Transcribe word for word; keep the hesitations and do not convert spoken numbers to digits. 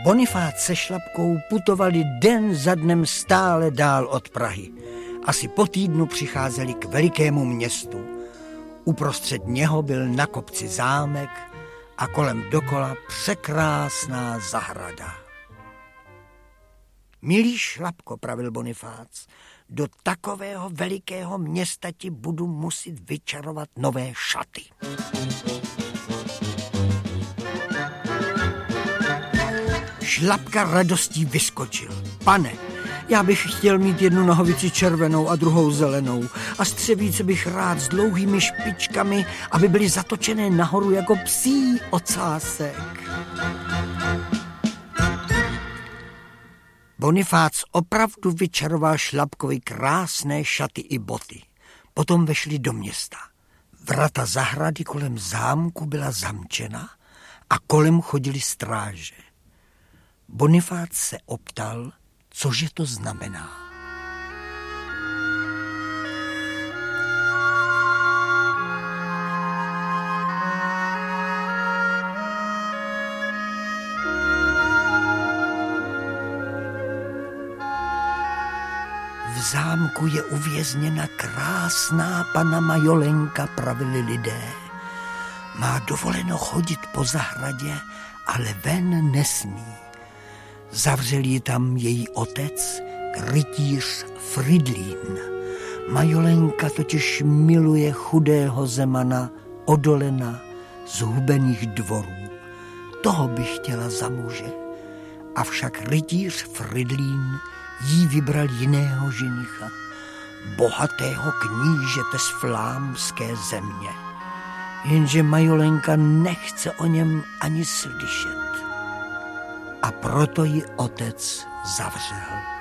Bonifác se Šlapkou putovali den za dnem stále dál od Prahy. Asi po týdnu přicházeli k velikému městu. Uprostřed něho byl na kopci zámek a kolem dokola překrásná zahrada. Milý Šlapko, pravil Bonifác, do takového velikého města ti budu muset vyčarovat nové šaty. Šlapka radostí vyskočil. Pane, já bych chtěl mít jednu nohavici červenou a druhou zelenou a střevíce bych rád s dlouhými špičkami, aby byly zatočené nahoru jako psí ocásek. Bonifác opravdu vyčaroval Šlapkovi krásné šaty i boty. Potom vešli do města. Vrata zahrady kolem zámku byla zamčena a kolem chodili stráže. Bonifác se optal, cože to znamená. V zámku je uvězněna krásná panna Majolenka, pravili lidé. Má dovoleno chodit po zahradě, ale ven nesmí. Zavřel ji tam její otec, rytíř Fridlín. Majolenka totiž miluje chudého zemana Odolena z hubených dvorů. Toho by chtěla za muže. Avšak rytíř Fridlín jí vybral jiného ženicha, bohatého knížete z flámské země. Jenže Majolenka nechce o něm ani slyšet. A proto ji otec zavřel.